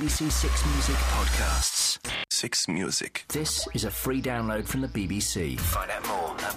BBC Six Music podcasts. Six Music. This is a free download from the BBC. Find out more at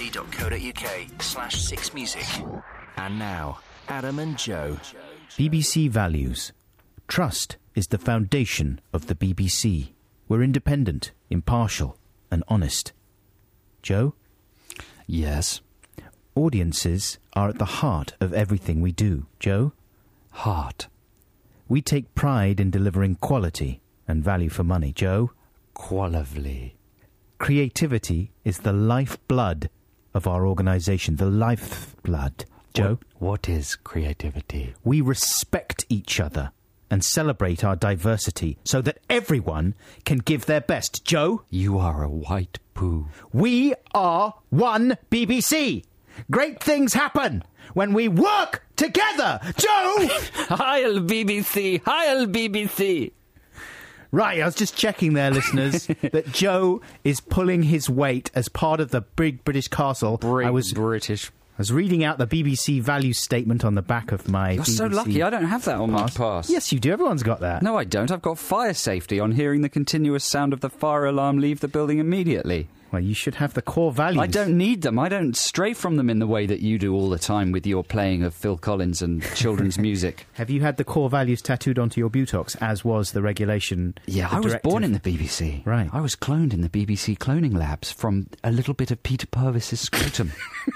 bbc.co.uk/sixmusic. And now, Adam and Joe. BBC values. Trust is the foundation of the BBC. We're independent, impartial, and honest. Joe? Yes. Audiences are at the heart of everything we do. Joe? Heart. We take pride in delivering quality and value for money. Joe? Qualavely. Creativity is the lifeblood of our organisation. The lifeblood. Joe? What is creativity? We respect each other and celebrate our diversity so that everyone can give their best. Joe? You are a white poo. We are one BBC. Great things happen when we work together. Joe! Heil BBC! Heil BBC! Right, I was just checking there, listeners, that Joe is pulling his weight as part of the big British castle. British. I was reading out the BBC value statement on the back of my You're BBC so lucky. I don't have that on my pass. Yes, you do. Everyone's got that. No, I don't. I've got fire safety on hearing the continuous sound of the fire alarm leave the building immediately. Well, you should have the core values. I don't need them. I don't stray from them in the way that you do all the time with your playing of Phil Collins and children's music. Have you had the core values tattooed onto your buttocks, as was the regulation? Yeah, I was born in the BBC. Right. I was cloned in the BBC cloning labs from a little bit of Peter Purvis's scrotum.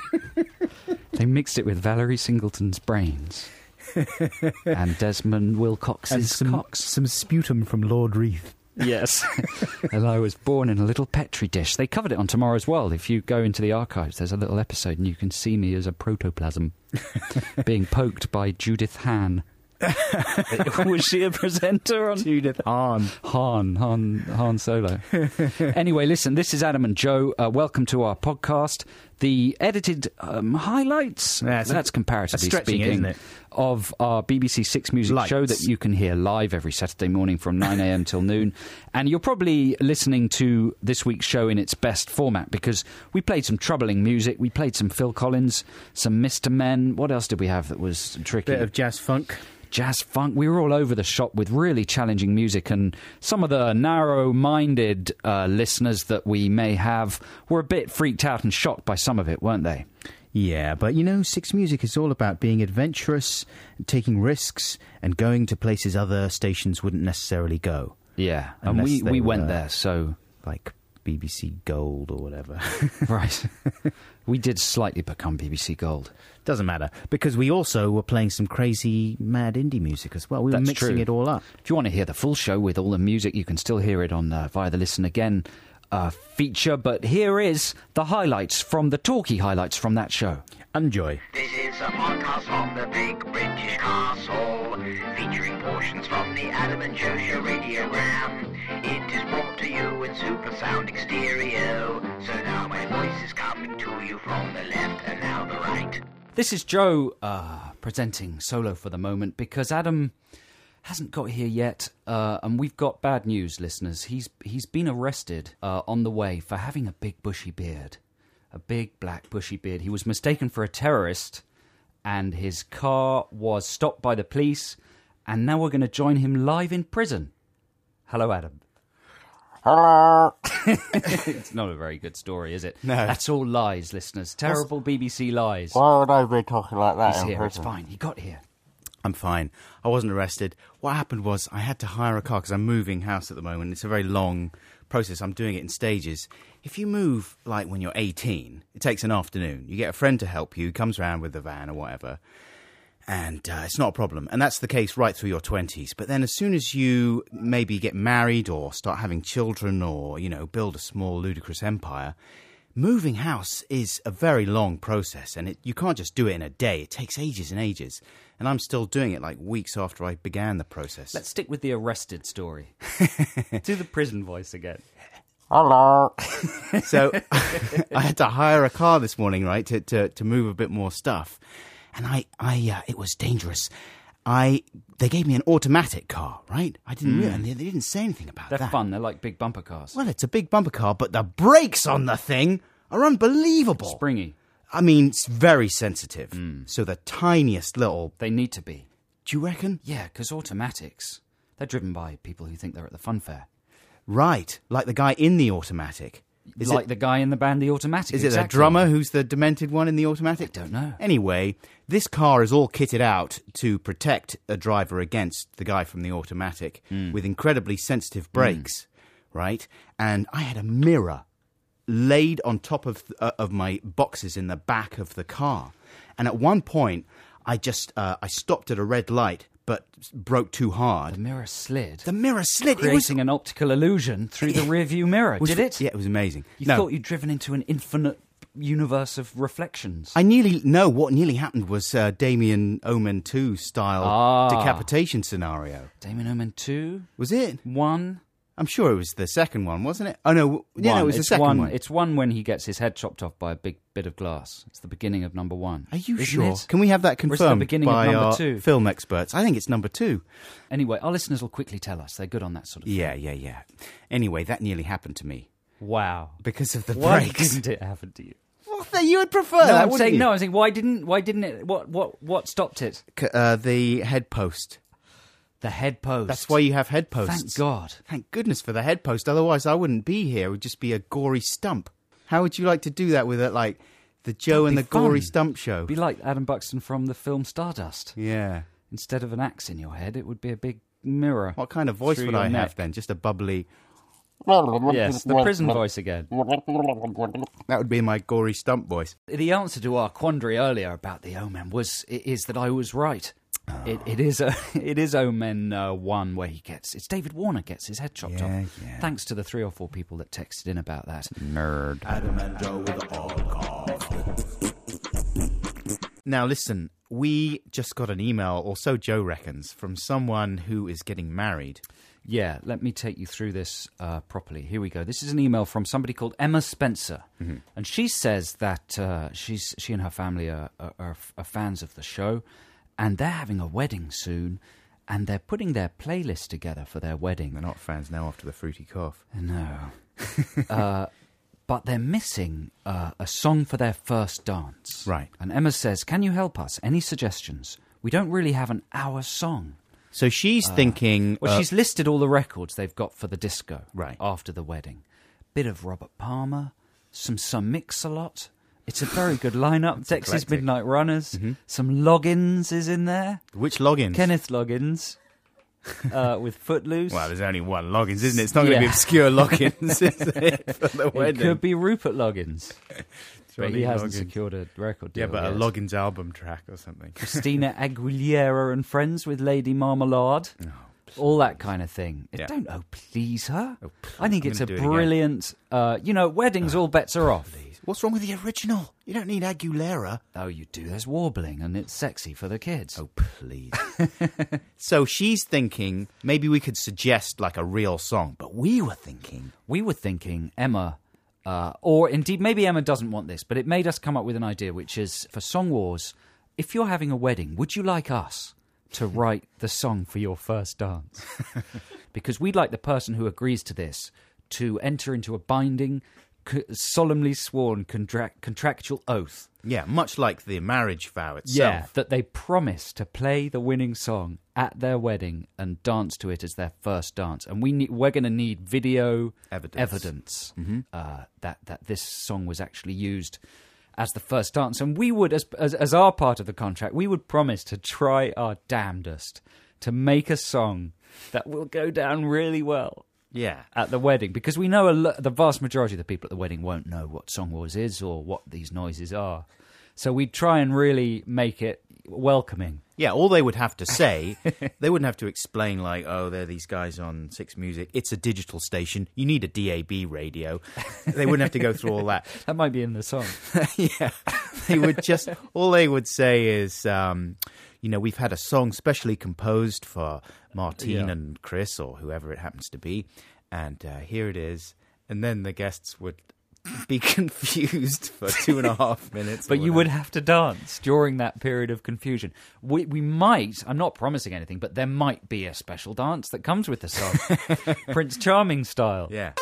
They mixed it with Valerie Singleton's brains and Desmond Wilcox's cocks. Some sputum from Lord Reith. Yes. And I was born in a little Petri dish. They covered it on Tomorrow's World. If you go into the archives, there's a little episode and you can see me as a protoplasm being poked by Judith Hahn. Was she a presenter on Judith Hahn? Han Solo. Anyway, listen, this is Adam and Joe. Welcome to our podcast. The edited highlights, that's comparatively stretching, speaking, isn't it? Of our BBC Six Music show that you can hear live every Saturday morning from 9 a.m. till noon. And you're probably listening to this week's show in its best format because we played some troubling music. We played some Phil Collins, some Mr. Men. What else did we have that was tricky? Bit of jazz funk. Jazz funk. We were all over the shop with really challenging music, and some of the narrow-minded listeners that we may have were a bit freaked out and shocked by some of it, weren't they? Yeah, but you know, Six Music is all about being adventurous, taking risks, and going to places other stations wouldn't necessarily go. Yeah, and we went there, so... Like BBC Gold or whatever. Right. We did slightly become BBC Gold. Doesn't matter, because we also were playing some crazy, mad indie music as well. We were mixing it all up. If you want to hear the full show with all the music, you can still hear it on via the Listen Again feature. But here is the highlights from the talkie highlights from that show. Enjoy. This is a podcast from the Big British Castle, featuring portions from the Adam and Joe Show radiogram. It is brought to you in super sounding stereo, so now my voice is coming to you from the left and now the right. This is Joe presenting solo for the moment because Adam hasn't got here yet, and we've got bad news, listeners. He's been arrested on the way for having a big bushy beard. A big black bushy beard. He was mistaken for a terrorist, and his car was stopped by the police, and now we're going to join him live in prison. Hello, Adam. Hello. It's not a very good story, is it? No. That's all lies, listeners. Terrible BBC lies. Why would I be talking like that He's in here, prison? it's fine. He got here. I'm fine. I wasn't arrested. What happened was I had to hire a car because I'm moving house at the moment. It's a very long process. I'm doing it in stages. If you move, like, when you're 18, it takes an afternoon. You get a friend to help you, comes around with the van or whatever, and it's not a problem. And that's the case right through your 20s. But then as soon as you maybe get married or start having children or, you know, build a small, ludicrous empire, moving house is a very long process, and you can't just do it in a day. It takes ages and ages. And I'm still doing it like weeks after I began the process. Let's stick with the arrested story. Do the prison voice again. Hello. So I had to hire a car this morning, right, to move a bit more stuff. And it was dangerous. They gave me an automatic car, right? I didn't realize, and they didn't say anything about that. They're fun. They're like big bumper cars. Well, it's a big bumper car, but the brakes on the thing are unbelievable. Springy. I mean, it's very sensitive. So the tiniest little... They need to be. Do you reckon? Yeah, because automatics, They're driven by people who think they're at the fun fair. Right, like the guy in the Automatic. The guy in the band The Automatic. Is it the drummer who's the demented one in the Automatic? I don't know. Anyway, this car is all kitted out to protect a driver against the guy from the Automatic with incredibly sensitive brakes, right? And I had a mirror laid on top of my boxes in the back of the car. And at one point, I stopped at a red light, but broke too hard. The mirror slid. Creating an optical illusion through the rearview mirror. Did it? Yeah, it was amazing. You thought you'd driven into an infinite universe of reflections. What nearly happened was Damien Omen 2 style decapitation scenario. Damien Omen 2? Was it? 1? I'm sure it was the second one, wasn't it? Oh, no. Yeah, no, it was the second one. It's one when he gets his head chopped off by a big bit of glass. It's the beginning of number 1. Are you Isn't sure? it? Can we have that confirmed by our 2? Film experts? I think it's number 2. Anyway, our listeners will quickly tell us. They're good on that sort of thing. Yeah. Anyway, that nearly happened to me. Wow. Because of the Why brakes. didn't it happen to you? Well, you would prefer that, wouldn't you? I'm saying, why didn't it? What stopped it? The head post. The head post. That's why you have head posts. Thank God. Thank goodness for the head post. Otherwise, I wouldn't be here. It would just be a gory stump. How would you like to do that with it, like the Joe and the Gory Stump show? It'd be like Adam Buxton from the film Stardust. Yeah. Instead of an axe in your head, it would be a big mirror. What kind of voice would I have then? Just a bubbly... Yes, the prison voice again. That would be my Gory Stump voice. The answer to our quandary earlier about the Omen is that I was right. It is Omen 1 where it's David Warner gets his head chopped off. Yeah. Thanks to the 3 or 4 people that texted in about that. Nerd. Adam and Joe with the podcast. Now listen, we just got an email, or so Joe reckons, from someone who is getting married. Yeah, let me take you through this properly. Here we go. This is an email from somebody called Emma Spencer. Mm-hmm. And she says that she and her family are fans of the show, and they're having a wedding soon, and they're putting their playlist together for their wedding. They're not fans now after the fruity cough. No. But they're missing a song for their first dance. Right. And Emma says, can you help us? Any suggestions? We don't really have an hour song. So she's thinking... Well, she's listed all the records they've got for the disco right after the wedding. Bit of Robert Palmer, some Mix-a-Lot. It's a very good lineup. Dexys Midnight Runners. Mm-hmm. Some Loggins is in there. Which Loggins? Kenneth Loggins. With Footloose. Well, there's only one Loggins, isn't it? It's not going to be obscure Loggins, is it, for the wedding? It could be Rupert Loggins. But he hasn't Loggins. Secured a record deal. Yeah, but yet. a Loggins album track or something. Christina Aguilera and Friends with Lady Marmalade. Oh, all that kind of thing. Yeah. Don't please her. Oh, I think it's a brilliant... weddings, all bets are off. Please. What's wrong with the original? You don't need Aguilera. Oh, you do. There's warbling and it's sexy for the kids. Oh, please. So she's thinking maybe we could suggest like a real song, but we were thinking Emma... or indeed, maybe Emma doesn't want this, but it made us come up with an idea, which is, for Song Wars, if you're having a wedding, would you like us to write the song for your first dance? Because we'd like the person who agrees to this to enter into a binding, solemnly sworn contractual oath. Yeah, much like the marriage vow itself. Yeah, that they promise to play the winning song at their wedding and dance to it as their first dance. And we're going to need video evidence mm-hmm. that this song was actually used as the first dance. And we would, as our part of the contract, we would promise to try our damnedest to make a song that will go down really well. Yeah, at the wedding, because we know the vast majority of the people at the wedding won't know what Song Wars is or what these noises are. So we'd try and really make it welcoming. Yeah, all they would have to say, they wouldn't have to explain like, oh, they're these guys on Six Music. It's a digital station. You need a DAB radio. They wouldn't have to go through all that. That might be in the song. Yeah, all they would say is, we've had a song specially composed for Martine and Chris or whoever it happens to be, and here it is. And then the guests would be confused for 2.5 minutes. But you would have to dance during that period of confusion. We might, I'm not promising anything, but there might be a special dance that comes with the song. Prince Charming style. Yeah.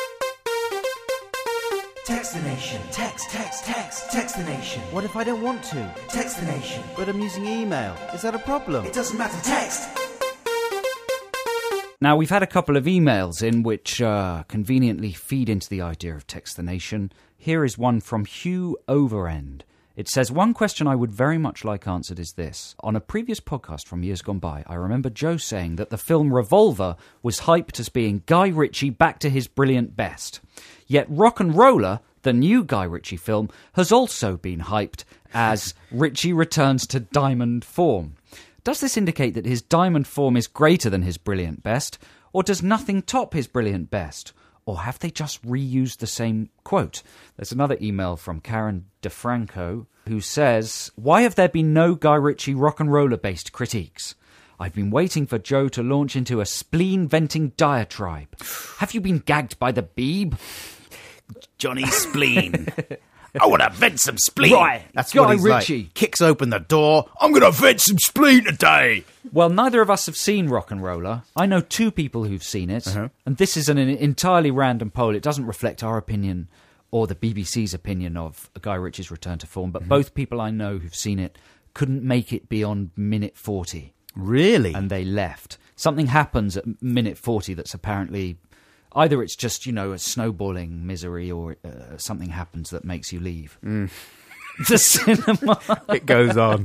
Text the nation. Text the nation. What if I don't want to? Text the nation. But I'm using email. Is that a problem? It doesn't matter. Text. Now, we've had a couple of emails in which conveniently feed into the idea of Text the Nation. Here is one from Hugh Overend. It says, one question I would very much like answered is this. On a previous podcast from years gone by, I remember Joe saying that the film Revolver was hyped as being Guy Ritchie back to his brilliant best. Yet Rock and Roller, the new Guy Ritchie film, has also been hyped as Ritchie returns to diamond form. Does this indicate that his diamond form is greater than his brilliant best, or does nothing top his brilliant best? Or have they just reused the same quote? There's another email from Karen DeFranco who says, why have there been no Guy Ritchie rock and roller-based critiques? I've been waiting for Joe to launch into a spleen-venting diatribe. Have you been gagged by the Beeb? Johnny Spleen. I want to vent some spleen. Right, That's Guy what he's Ritchie. like. Kicks open the door. I'm going to vent some spleen today. Well, neither of us have seen Rock and Roller. I know two people who've seen it, and this is an entirely random poll. It doesn't reflect our opinion or the BBC's opinion of Guy Ritchie's return to form, but both people I know who've seen it couldn't make it beyond minute 40. Really? And they left. Something happens at minute 40 that's apparently... Either it's just, a snowballing misery, or something happens that makes you leave. The cinema. It goes on.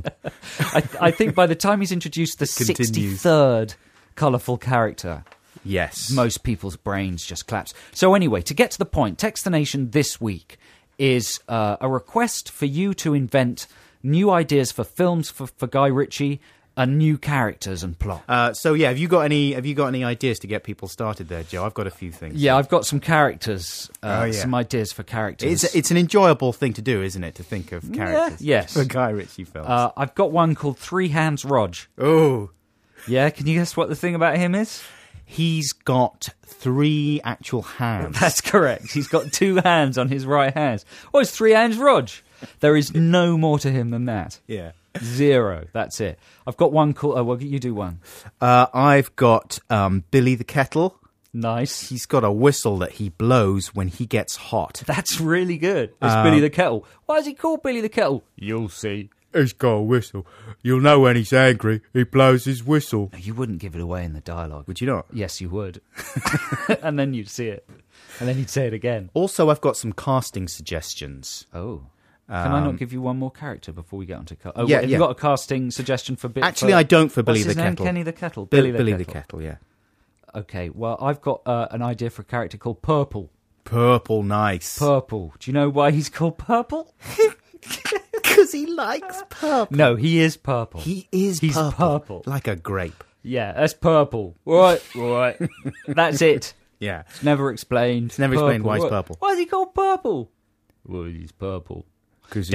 I think by the time he's introduced the Continues. 63rd colourful character, Yes. most people's brains just collapse. So anyway, to get to the point, Text the Nation this week is a request for you to invent new ideas for films for Guy Ritchie, and new characters and plot. So yeah, have you got any ideas to get people started there, Joe? I've got a few things. Yeah, I've got some characters, some ideas for characters. It's an enjoyable thing to do, isn't it? To think of characters yes. for Guy Ritchie films. I've got one called Three Hands Rog. Oh, Yeah, can you guess what the thing about him is? he's got 3 actual hands. That's correct. He's got 2 hands on his right hand. Oh, it's Three Hands Rog. There is no more to him than that. Yeah. 0. That's it. I've got one called... Oh, well, you do one. I've got Billy the Kettle. Nice. He's got a whistle that he blows when he gets hot. That's really good. It's Billy the Kettle. Why is he called Billy the Kettle? You'll see. He's got a whistle. You'll know when he's angry. He blows his whistle. You wouldn't give it away in the dialogue. Would you not? Yes, you would. And then you'd see it. And then you'd say it again. Also, I've got some casting suggestions. Oh. Can I not give you one more character before we get on to... Yeah, have yeah. you got a casting suggestion for... Actually, I don't for Billy What's his the name? Kettle. Kenny the Kettle? Billy the Kettle, yeah. Okay, well, I've got an idea for a character called Purple. Purple, nice. Purple. Do you know why he's called Purple? Because he likes purple. No, he is purple. He's purple. Like a grape. Yeah, that's purple. Right. That's it. Yeah. It's never explained. It's never explained why he's purple. Why is he called Purple? Well, he's purple. Because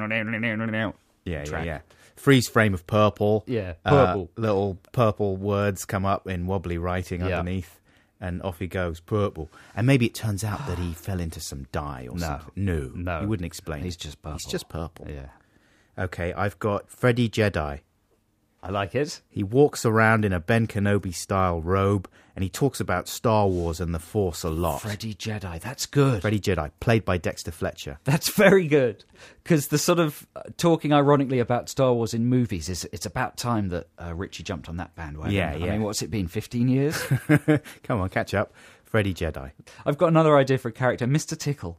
Yeah. yeah. Freeze frame of purple. Yeah, purple. Little purple words come up in wobbly writing underneath, and off he goes, purple. And maybe it turns out that he fell into some dye or something. No. He wouldn't explain. He's just purple. He's just purple. Yeah. Okay, I've got Freddy Jedi. I like it. He walks around in a Ben Kenobi-style robe, and he talks about Star Wars and the Force a lot. Freddy Jedi. That's good. Freddy Jedi, played by Dexter Fletcher. That's very good. Because the sort of talking ironically about Star Wars in movies it's about time that Ritchie jumped on that bandwagon. Yeah. I mean, what's it been, 15 years? Come on, catch up. Freddy Jedi. I've got another idea for a character, Mr. Tickle.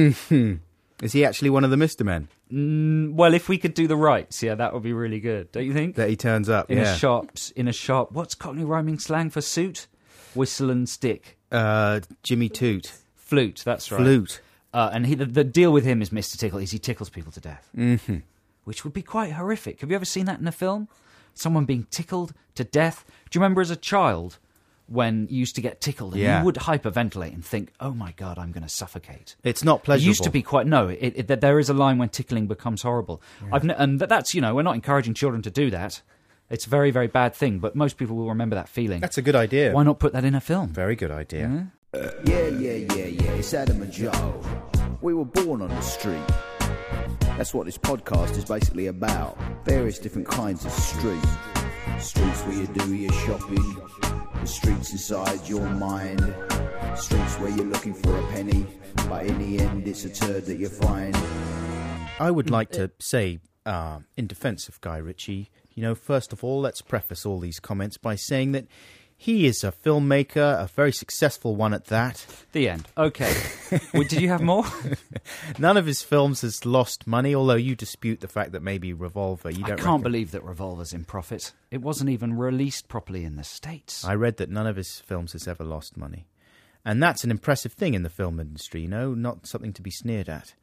Is he actually one of the Mr. Men? Well, if we could do the rights, yeah, that would be really good, don't you think? That he turns up, in a shop. What's Cockney rhyming slang for suit? Whistle and stick. Jimmy Toot. Flute, that's right. Flute. And the deal with him is Mr. Tickle is he tickles people to death. Mm-hmm. Which would be quite horrific. Have you ever seen that in a film? Someone being tickled to death? Do you remember as a child when you used to get tickled and you would hyperventilate and think, oh my God, I'm going to suffocate? It's not pleasurable. It used to be quite... No, there is a line when tickling becomes horrible. Yeah. And that's, we're not encouraging children to do that. It's a very, very bad thing, but most people will remember that feeling. That's a good idea. Why not put that in a film? Very good idea. Yeah, it's Adam and Joe. We were born on the street. That's what this podcast is basically about. Various different kinds of street. Streets where you do your shopping. The streets inside your mind. Streets where you're looking for a penny. But in the end, it's a turd that you find. I would like to say, in defence of Guy Ritchie, first of all, let's preface all these comments by saying that He is a filmmaker, a very successful one at that. The end. Okay. Wait, did you have more? None of his films has lost money, although you dispute the fact that maybe Revolver, you I don't can't reckon. believe that Revolver's in profit. It wasn't even released properly in the States. I read that none of his films has ever lost money. And that's an impressive thing in the film industry, you know, not something to be sneered at.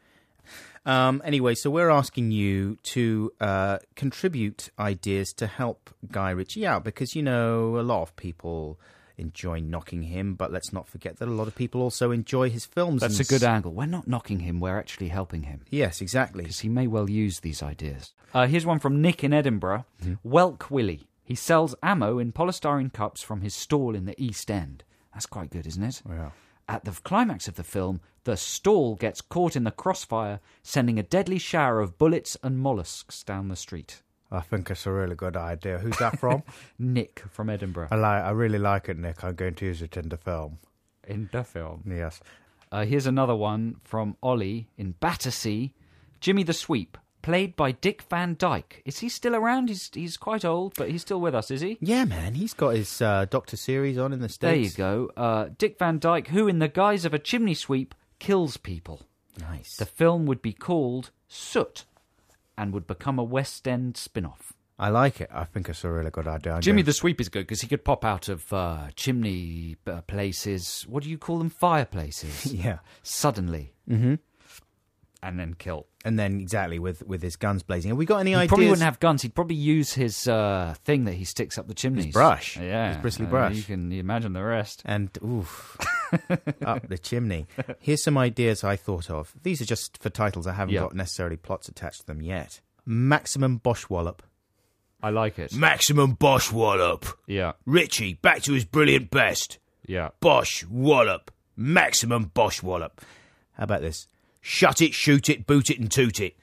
Anyway, so we're asking you to contribute ideas to help Guy Ritchie out because, you know, a lot of people enjoy knocking him, but let's not forget that a lot of people also enjoy his films. That's a good angle. We're not knocking him, we're actually helping him. Yes, exactly. Because he may well use these ideas. Here's one from Nick in Edinburgh. Welk Willie. He sells ammo in polystyrene cups from his stall in the East End. That's quite good, isn't it? Yeah. At the climax of the film, the stall gets caught in the crossfire, sending a deadly shower of bullets and mollusks down the street. I think it's a really good idea. Who's that from? Nick from Edinburgh. I really like it, Nick. I'm going to use it in the film. In the film. Yes. Here's another one from Ollie in Battersea. Jimmy the Sweep, played by Dick Van Dyke. Is he still around? He's quite old, but he's still with us, is he? Yeah, man. He's got his Doctor series on in the States. There you go. Dick Van Dyke, who in the guise of a chimney sweep kills people. Nice. The film would be called Soot and would become a West End spin-off. I like it. I think it's a really good idea. Jimmy the Sweep is good because he could pop out of chimney places. What do you call them? Fireplaces. Yeah. Suddenly. Mm-hmm. And then kill. And then, exactly, with his guns blazing. Have we got any ideas? He probably wouldn't have guns. He'd probably use his thing that he sticks up the chimneys. His brush. Yeah. His bristly brush. You can imagine the rest. And, oof, up the chimney. Here's some ideas I thought of. These are just for titles. I haven't got necessarily plots attached to them yet. Maximum Bosch Wallop. I like it. Maximum Bosch Wallop. Yeah. Richie, back to his brilliant best. Yeah. Bosch Wallop. Maximum Bosch Wallop. How about this? Shut it, shoot it, boot it and toot it.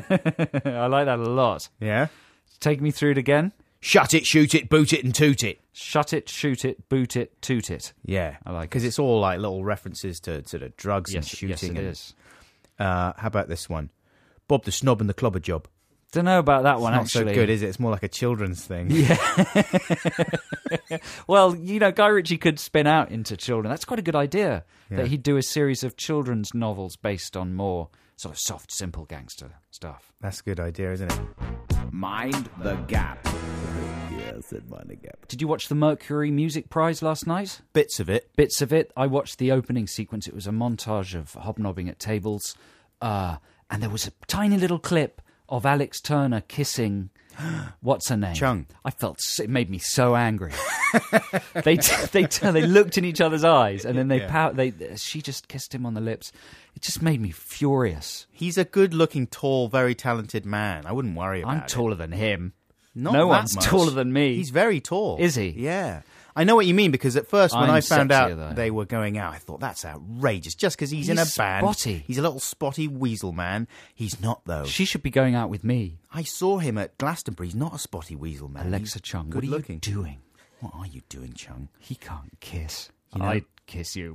I like that a lot. Yeah? Take me through it again. Shut it, shoot it, boot it and toot it. Shut it, shoot it, boot it, toot it. Yeah. I like it. Because it's all like little references to sort of drugs and Yes, shooting. it is. How about this one? Bob the Snob and the Clobber Job. Don't know about that one, Not actually. so good, is it? It's more like a children's thing. Yeah. Well, you know, Guy Ritchie could spin out into children. That's quite a good idea, that he'd do a series of children's novels based on more sort of soft, simple gangster stuff. That's a good idea, isn't it? Mind the gap. Yeah, I said mind the gap. Did you watch the Mercury Music Prize last night? Bits of it. Bits of it. I watched the opening sequence. It was a montage of hobnobbing at tables. And there was a tiny little clip of Alex Turner kissing, what's her name? Chung. I felt, it made me so angry. They looked in each other's eyes and then she just kissed him on the lips. It just made me furious. He's a good-looking, tall, very talented man. I wouldn't worry about it. I'm taller than him. Not No that one's much. taller than me. He's very tall. Is he? Yeah. I know what you mean, because at first when I'm I found sexier, out though. they were going out, I thought, that's outrageous. Just because he's in a He's band. spotty. He's a little spotty weasel man. He's not, though. She should be going out with me. I saw him at Glastonbury. He's not a spotty weasel man. Alexa He's Chung, good what are looking. you doing? What are you doing, Chung? He can't kiss. You know- I'd kiss you.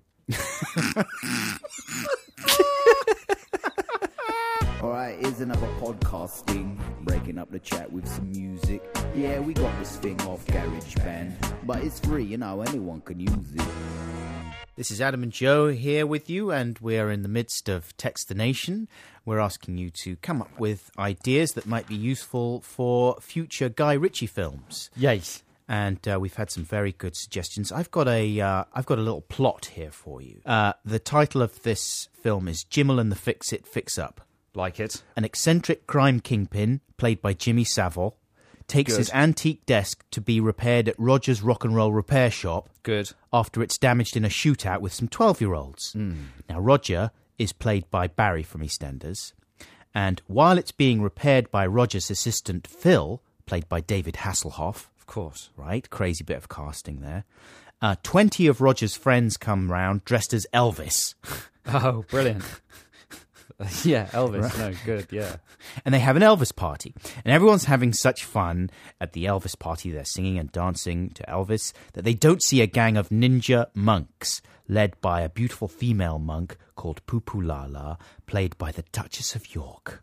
Alright, here's another podcasting. Breaking up the chat with some music. Yeah, we got this thing off GarageBand, but it's free, you know, anyone can use it. This is Adam and Joe here with you, and we're in the midst of Text the Nation. We're asking you to come up with ideas that might be useful for future Guy Ritchie films. Yes. And we've had some very good suggestions. I've got a little plot here for you. The title of this film is Jimmel and the Fix-It Fix-Up. Like it. An eccentric crime kingpin, played by Jimmy Savile, takes Good. his antique desk to be repaired at Roger's Rock and Roll Repair Shop Good. after it's damaged in a shootout with some 12-year-olds. Now, Roger is played by Barry from EastEnders, and while it's being repaired by Roger's assistant Phil, played by David Hasselhoff, Of course. right? Crazy bit of casting there. 20 of Roger's friends come round dressed as Elvis, Oh, brilliant. Yeah, Elvis. No, good, yeah. and they have an Elvis party. And everyone's having such fun at the Elvis party. They're singing and dancing to Elvis that they don't see a gang of ninja monks led by a beautiful female monk called Pupulala, played by the Duchess of York,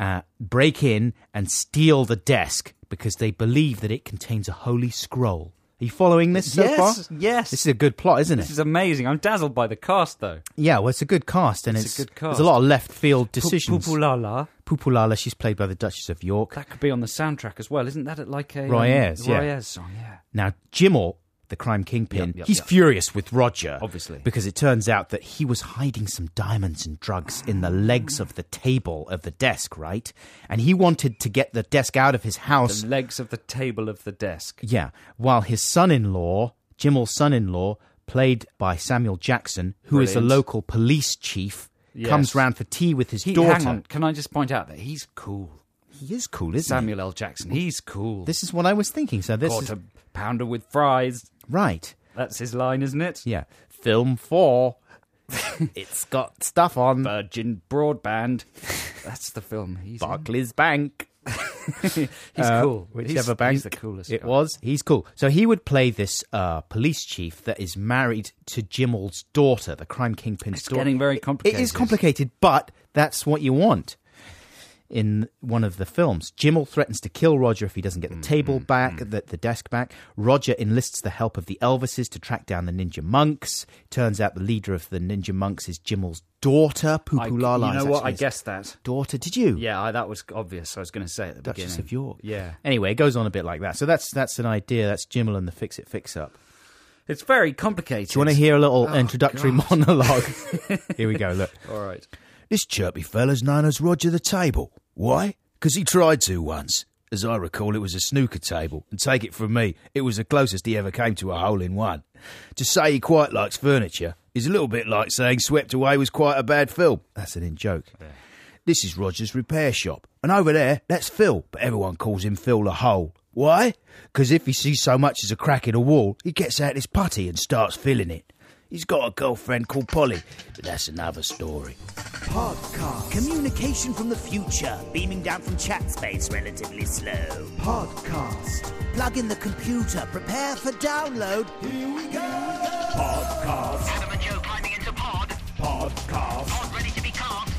break in and steal the desk because they believe that it contains a holy scroll Are you following this so far? Yes. This is a good plot, isn't This it? is amazing. I'm dazzled by the cast, though. Yeah, well, it's a good cast, and It's a good cast. there's a lot of left field decisions. Pupulala. Pupulala, she's played by the Duchess of York. That could be on the soundtrack as well. Isn't that like a Roy Ayers, yeah. Roy Ayers song? Yeah. Now, Jimmel, the crime kingpin, Yep, he's yep. furious with Roger. Obviously. Because it turns out that he was hiding some diamonds and drugs in the legs of the table of the desk, right? And he wanted to get the desk out of his house. The legs of the table of the desk. Yeah, while his son-in-law, Jimmel's son-in-law, played by Samuel Jackson, who is a Brilliant. local police chief, Yes. comes round for tea with his daughter. Hang on, can I just point out that he's cool? He is cool, isn't Samuel L. Jackson, he's cool. he? This is what I was thinking. So this is Quarter pounder with fries. right. That's his line, isn't it? Yeah, film 4. It's got stuff on Virgin Broadband. That's the film. He's in. Barclays Bank. He's cool. Whichever bank He's the coolest. it guy. was. He's cool. So he would play this police chief that is married to Jimmel's daughter, the crime kingpin's daughter. getting very complicated. It is complicated, but that's what you want in one of the films. Jimmel threatens to kill Roger if he doesn't get the table back, the desk back. Roger enlists the help of the Elvises to track down the ninja monks. Turns out the leader of the ninja monks is Jimmel's daughter, Pupulala. You is know what? actually I his guessed that. daughter. Did you? Yeah, that was obvious. I was going to say at the Duchess beginning. of York. Yeah. Anyway, it goes on a bit like that. So that's an idea. That's Jimmel and the Fix It Fix Up. It's very complicated. Do you want to hear a little introductory monologue? Here we go, look. All right. This chirpy fella's known as Roger the Table. Why? Because he tried to once. As I recall, it was a snooker table, and take it from me, it was the closest he ever came to a hole-in-one. To say he quite likes furniture is a little bit like saying Swept Away was quite a bad film. That's an in-joke. Yeah. This is Roger's repair shop, and over there, that's Phil, but everyone calls him Phil the Hole. Why? Because if he sees so much as a crack in a wall, he gets out his putty and starts filling it. He's got a girlfriend called Polly, but that's another story. Podcast. Communication from the future, beaming down from chat space relatively slow. Podcast. Plug in the computer, prepare for download. Here we go. Podcast. Adam and Joe climbing into pod. Podcast. Pod ready to be cast.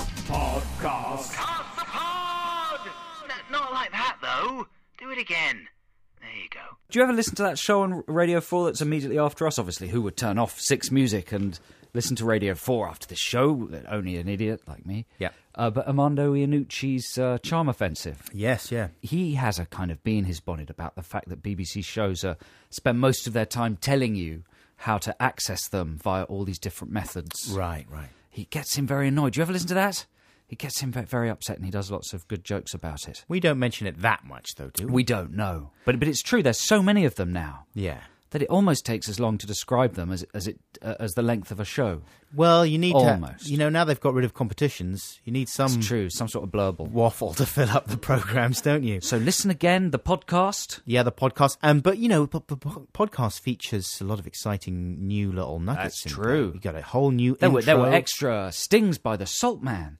Podcast. Cast the pod! Not like that, though. Do it again. There you go. Do you ever listen to that show on Radio 4 that's immediately after us? Obviously, who would turn off 6 Music and listen to Radio 4 after the show? Only an idiot like me. Yeah. But Armando Iannucci's Charm Offensive. Yes, yeah. He has a kind of bee in his bonnet about the fact that BBC shows spend most of their time telling you how to access them via all these different methods. Right. He gets him very annoyed. Do you ever listen to that? He gets him very upset, and he does lots of good jokes about it. We don't mention it that much, though, do we? We don't know. But it's true, there's so many of them now Yeah. that it almost takes as long to describe them as the length of a show. Well, you need Almost. to... now they've got rid of competitions, you need some It's true, some sort of blurble. waffle to fill up the programmes, don't you? So listen again, the podcast. Yeah, the podcast. But, the podcast features a lot of exciting new little nuggets. That's in true. there. You got a whole new There intro. were extra stings by the Salt Man.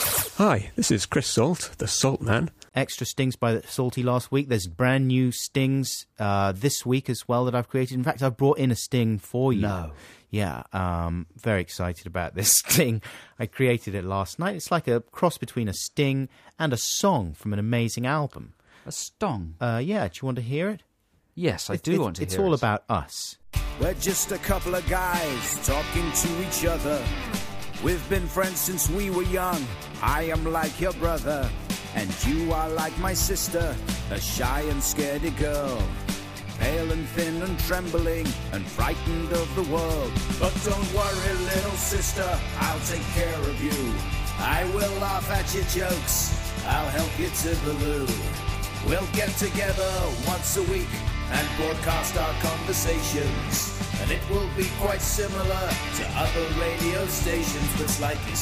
Hi, this is Chris Salt, the Salt Man. Extra stings by the Salty last week. There's brand new stings this week as well that I've created. In fact, I've brought in a sting for you. No. Yeah, very excited about this sting. I created it last night. It's like a cross between a sting and a song from an amazing album. A stong. Yeah, do you want to hear it? Yes, I do want to hear it. It's all about us. We're just a couple of guys talking to each other. We've been friends since we were young. I am like your brother, and you are like my sister, a shy and scaredy girl, pale and thin and trembling and frightened of the world. But don't worry, little sister, I'll take care of you. I will laugh at your jokes, I'll help you to the loo. We'll get together once a week and broadcast our conversations. And it will be quite similar to other radio stations, but slightly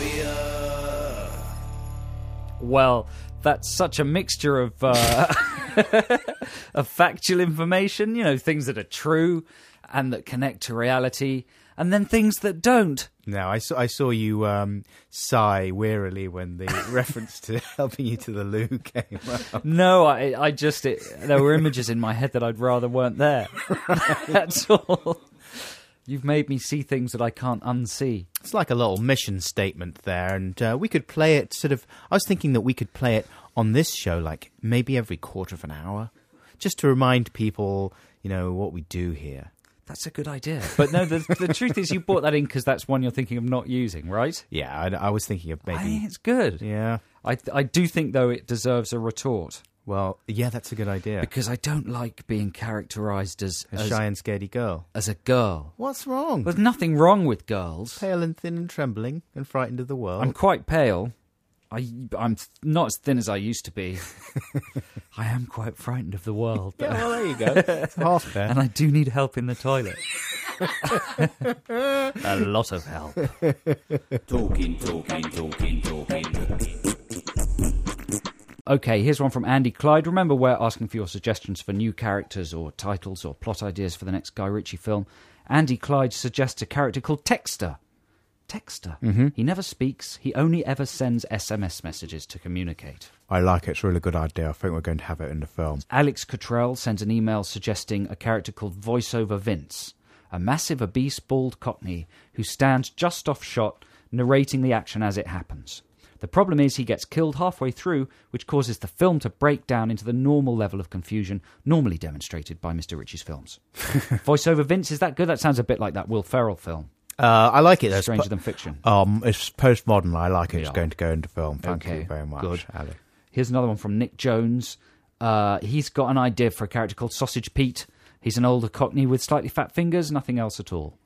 sloppier. Well, that's such a mixture of of factual information, things that are true and that connect to reality, and then things that don't. Now, I saw you sigh wearily when the reference to helping you to the loo came up. No, I just... there were images in my head that I'd rather weren't there. That's all. You've made me see things that I can't unsee. It's like a little mission statement there, and we could play it I was thinking that we could play it on this show, like maybe every quarter of an hour, just to remind people, what we do here. That's a good idea. But no, the truth is you brought that in because that's one you're thinking of not using, right? Yeah, I was thinking of maybe... I think it's good. Yeah. I do think, though, it deserves a retort. Well, yeah, that's a good idea. Because I don't like being characterised as shy and scaredy girl. As a girl. What's wrong? There's nothing wrong with girls. Pale and thin and trembling and frightened of the world. I'm quite pale. I'm not as thin as I used to be. I am quite frightened of the world. Yeah, well, there you go. It's half fair. And I do need help in the toilet. A lot of help. Talking. Okay, here's one from Andy Clyde. Remember, we're asking for your suggestions for new characters or titles or plot ideas for the next Guy Ritchie film. Andy Clyde suggests a character called Texter. Texter. Mm-hmm. He never speaks. He only ever sends SMS messages to communicate. I like it. It's a really good idea. I think we're going to have it in the film. Alex Cottrell sends an email suggesting a character called Voiceover Vince, a massive, obese, bald cockney who stands just off shot, narrating the action as it happens. The problem is he gets killed halfway through, which causes the film to break down into the normal level of confusion normally demonstrated by Mr. Ritchie's films. Voiceover Vince, is that good? That sounds a bit like that Will Ferrell film. I like it. Stranger Than Fiction. It's postmodern. I like it. It's going to go into film. Thank you very much, good. Ali. Here's another one from Nick Jones. He's got an idea for a character called Sausage Pete. He's an older cockney with slightly fat fingers, nothing else at all.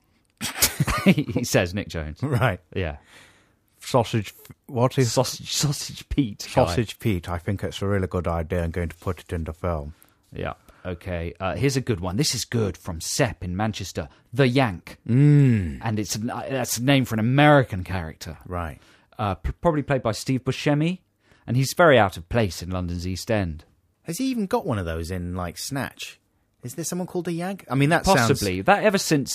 He says, Nick Jones. Right. Yeah. Sausage... What is... Sausage Pete. Sausage Pete. I think it's a really good idea. I'm going to put it in the film. Yeah. Okay. Here's a good one. This is good from Sepp in Manchester. The Yank. Mm. And that's a name for an American character. Right. Probably played by Steve Buscemi. And he's very out of place in London's East End. Has he even got one of those in, like, Snatch? Is there someone called the Yank? I mean, that Possibly. sounds... That ever since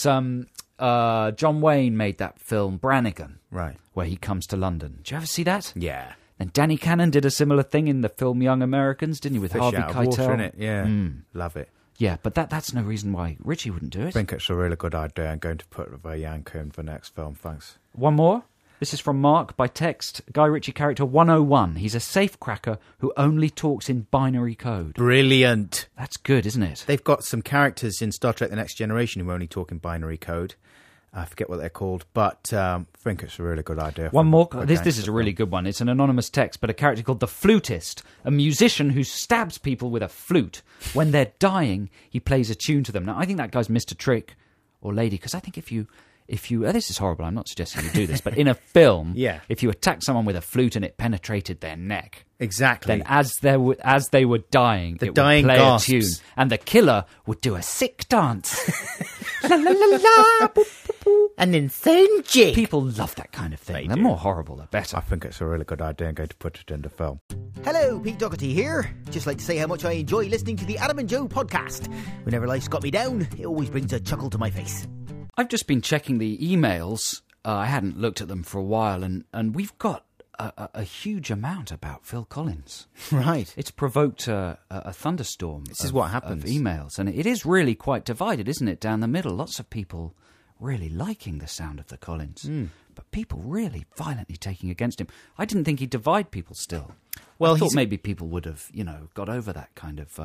John Wayne made that film Brannigan. Right. Where he comes to London. Did you ever see that? Yeah. And Danny Cannon did a similar thing in the film Young Americans, didn't he, with Fish Harvey out of Keitel? water, innit? Yeah. Love it. Yeah, but that's no reason why Ritchie wouldn't do it. I think it's a really good idea. I'm going to put the Yank in for next film. Thanks. One more. This is from Mark by text. Guy Ritchie character 101. He's a safecracker who only talks in binary code. Brilliant. That's good, isn't it? They've got some characters in Star Trek The Next Generation who only talk in binary code. I forget what they're called, but I think it's a really good idea. One more. This is a really good one. It's an anonymous text, but a character called the Flutist, a musician who stabs people with a flute. When they're dying, he plays a tune to them. Now, I think that guy's Mr. Trick or Lady, because I think if you this is horrible, I'm not suggesting you do this, but in a film, if you attack someone with a flute and it penetrated their neck, exactly, then as they were dying, it would play gasps. a tune, and the killer would do a sick dance. La la la la, boop, boop, boop. An insane jig. People love that kind of thing. The more horrible, the better. I think it's a really good idea. I'm going to put it in the film. Hello, Pete Doherty here. Just like to say how much I enjoy listening to the Adam and Joe podcast. Whenever life's got me down, it always brings a chuckle to my face. I've just been checking the emails. I hadn't looked at them for a while, and we've got a huge amount about Phil Collins. Right. It's provoked a thunderstorm. This is what happens. Of emails, and it is really quite divided, isn't it, down the middle? Lots of people really liking the sound of the Collins, but people really violently taking against him. I didn't think he'd divide people still. Well, I thought maybe people would have, got over that kind of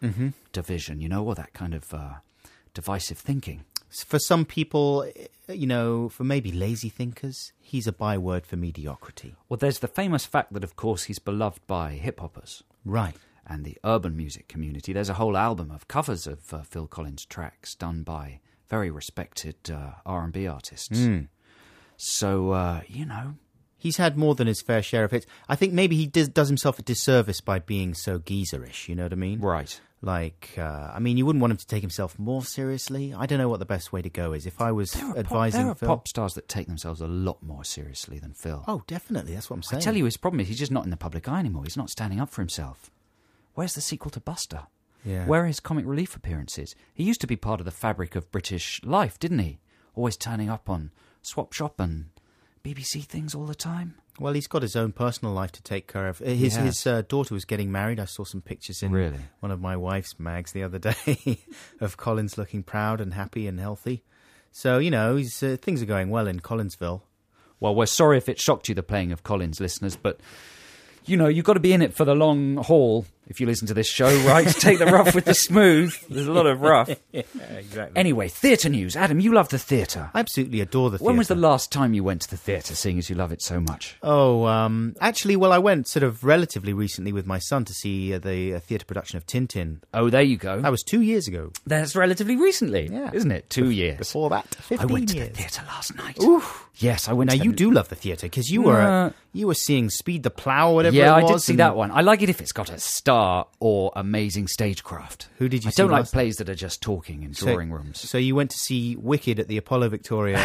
division, or that kind of divisive thinking. For some people, for maybe lazy thinkers, he's a byword for mediocrity. Well, there's the famous fact that, of course, he's beloved by hip-hoppers. Right. And the urban music community. There's a whole album of covers of Phil Collins tracks done by very respected R&B artists. So, he's had more than his fair share of hits. I think maybe he does himself a disservice by being so geezerish, you know what I mean? Right. Like, you wouldn't want him to take himself more seriously. I don't know what the best way to go is. If I was advising there are Phil... pop stars that take themselves a lot more seriously than Phil. Oh, definitely. That's what I'm saying. I tell you, his problem is he's just not in the public eye anymore. He's not standing up for himself. Where's the sequel to Buster? Yeah. Where are his comic relief appearances? He used to be part of the fabric of British life, didn't he? Always turning up on Swap Shop and BBC things all the time. Well, he's got his own personal life to take care of. His daughter was getting married. I saw some pictures in one of my wife's mags the other day of Collins looking proud and happy and healthy. So, things are going well in Collinsville. Well, we're sorry if it shocked you, the playing of Collins, listeners, but, you've got to be in it for the long haul. if you listen to this show, right? Take the rough with the smooth. There's a lot of rough. Yeah, exactly. Anyway, theatre news. Adam, you love the theatre. I absolutely adore the theatre. When was the last time you went to the theatre, seeing as you love it so much? Oh, actually, well, I went sort of relatively recently with my son to see the theatre production of Tintin. Oh, there you go. That was 2 years ago. That's relatively recently, Yeah. isn't it? 2 years. Before that, 15 I went to years. the theatre last night. Oof. Yes, I went Now, to you do love the theatre, because you were seeing Speed the Plough or whatever Yeah, it was. I did see that one. I like it if it's got a star or amazing stagecraft. Who did you I see don't like last plays that are just talking in drawing rooms. So you went to see Wicked at the Apollo Victoria.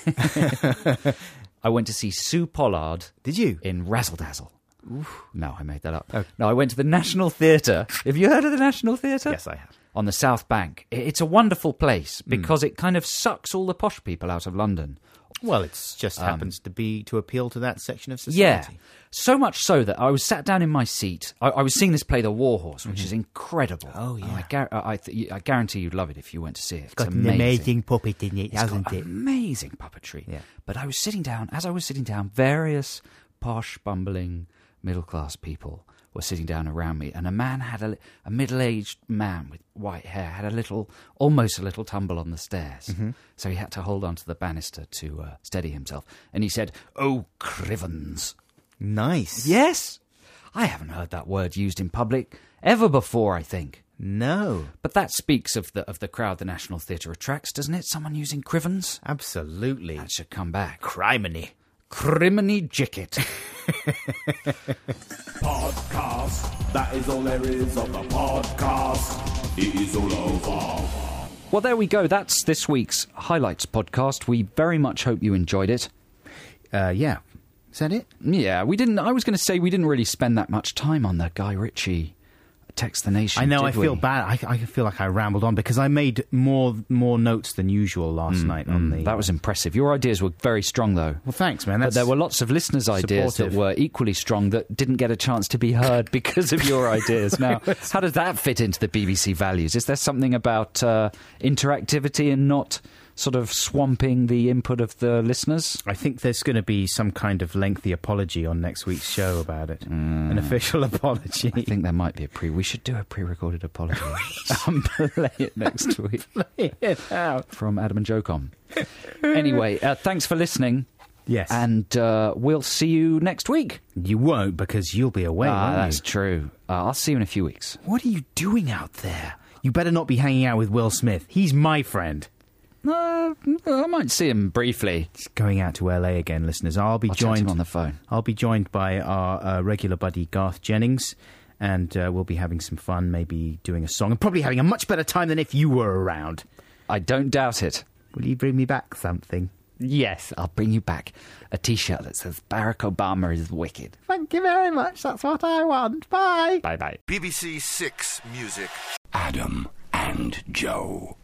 I went to see Sue Pollard. Did you? In Razzle Dazzle. No, I made that up. Oh. No, I went to the National Theatre. Have you heard of the National Theatre? Yes, I have. On the South Bank. It's a wonderful place because it kind of sucks all the posh people out of London. Well, it just happens to appeal to that section of society. Yeah, so much so that I was sat down in my seat. I was seeing this play, The War Horse, which is incredible. Oh, yeah. I guarantee you'd love it if you went to see it. It's Got an amazing puppet in it, It's hasn't got it? amazing puppetry. Yeah. But I was sitting down, various posh, bumbling, middle-class people were sitting down around me, and a man had a middle-aged man with white hair had almost a little tumble on the stairs. So he had to hold on to the banister to steady himself. And he said, "Oh, Crivens." Nice. Yes. I haven't heard that word used in public ever before, I think. No. But that speaks of the crowd the National Theatre attracts, doesn't it? Someone using Crivens? Absolutely. That should come back. Criminy. Criminy Jicket. Podcast. That is all there is of the podcast. It is all over. Well, there we go. That's this week's Highlights podcast. We very much hope you enjoyed it. Yeah. Is that it? Yeah, we didn't. I was going to say we didn't really spend that much time on the Guy Ritchie Text the Nation. I know. I did feel we? bad. I feel like I rambled on because I made more notes than usual last night on the. That was impressive. Your ideas were very strong, though. Well, thanks, man. But there were lots of listeners' ideas supportive. that were equally strong that didn't get a chance to be heard because of your ideas. Now, how does that fit into the BBC values? Is there something about interactivity and not sort of swamping the input of the listeners? I think there's going to be some kind of lengthy apology on next week's show about it. An official apology. I think there might be we should do a pre-recorded apology and play it next week. Play it out. From Adam and Jocom. Anyway, thanks for listening. Yes. And we'll see you next week. You won't because you'll be away, won't That's you? true. I'll see you in a few weeks. What are you doing out there? You better not be hanging out with Will Smith. He's my friend. I might see him briefly. He's going out to LA again, listeners. I'll I'll chat to him on the phone. I'll be joined by our regular buddy Garth Jennings, and we'll be having some fun, maybe doing a song, and probably having a much better time than if you were around. I don't doubt it. Will you bring me back something? Yes, I'll bring you back a T-shirt that says Barack Obama is wicked. Thank you very much. That's what I want. Bye. Bye-bye. BBC Six Music. Adam and Joe.